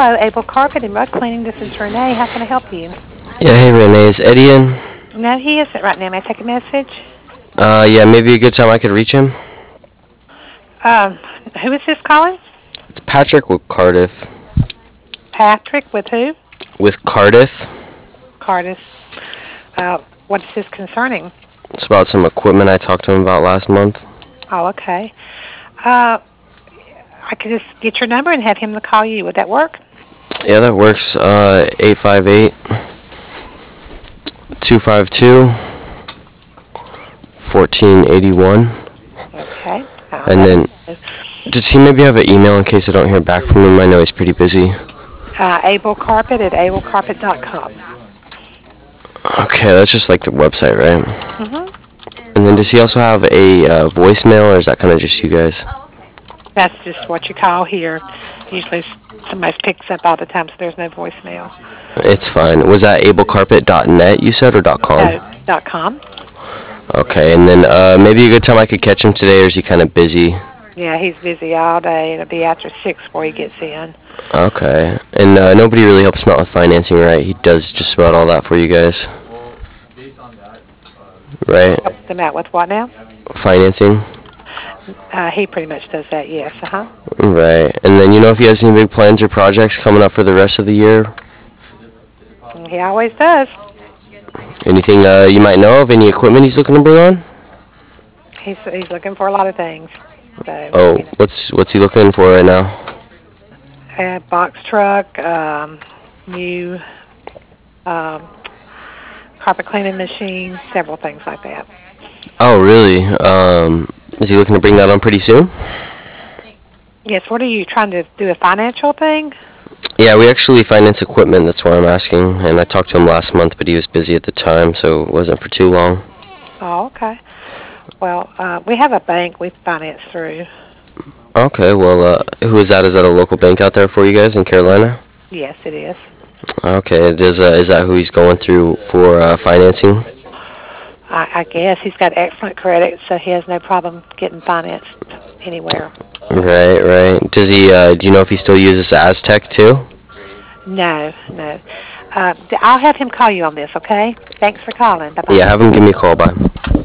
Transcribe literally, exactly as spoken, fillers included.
Hello, Able Carpet and Rug Cleaning. This is Renee. How can I help you? Yeah, hey Renee, is Eddie in? No, he isn't right now. May I take a message? Uh, yeah, maybe a good time I could reach him. Um, who is this calling? It's Patrick with Cardiff. Patrick with who? With Cardiff. Cardis. Uh, what is this concerning? It's about some equipment I talked to him about last month. Oh, okay. Uh, I could just get your number and have him to call you. Would that work? Yeah, that works. Uh, eight five eight, two five two, fourteen eighty-one. Okay. I'll And let then, him does he maybe have an email in case I don't hear back from him? I know he's pretty busy. uh, Able Carpet at able carpet dot com. Okay, that's just like the website, right? Mm-hmm. And then does he also have a uh, voicemail, or is that kind of just you guys? That's just what you call here. Usually somebody picks up all the time, so there's no voicemail. It's fine. Was that able carpet dot net you said, or .com? No, dot com. Okay, and then uh, maybe a good time I could catch him today, or is he kind of busy? Yeah, he's busy all day. It'll be after six before he gets in. Okay, and uh, nobody really helps him out with financing, right? He does just about all that for you guys, right? Help them out with what now? Financing, Uh, he pretty much does that, yes. Uh-huh. right? And then you know if he has any big plans or projects coming up for the rest of the year? He always does. Anything uh, you might know of? Any equipment he's looking to bring on? He's he's looking for a lot of things. So, Oh, you know, what's what's he looking for right now? a box truck, um, new um, carpet cleaning machine, several things like that. Oh, really? Um, is he looking to bring that on pretty soon? Yes. What are you trying to do? A financial thing? Yeah, we actually finance equipment. That's why I'm asking. And I talked to him last month, but he was busy at the time, so it wasn't for too long. Oh, okay. Well, uh, we have a bank we finance through. Okay, well, uh, who is that? Is that a local bank out there for you guys in Carolina? Yes, it is. Okay, it is, uh, is that who he's going through for uh, financing? I, I guess he's got excellent credit, so he has no problem getting financed anywhere. Right, right. Does he, uh, do you know if he still uses Aztec too? No, no. Uh, I'll have him call you on this, okay? Thanks for calling. Bye-bye. Yeah, have him give me a call. Bye.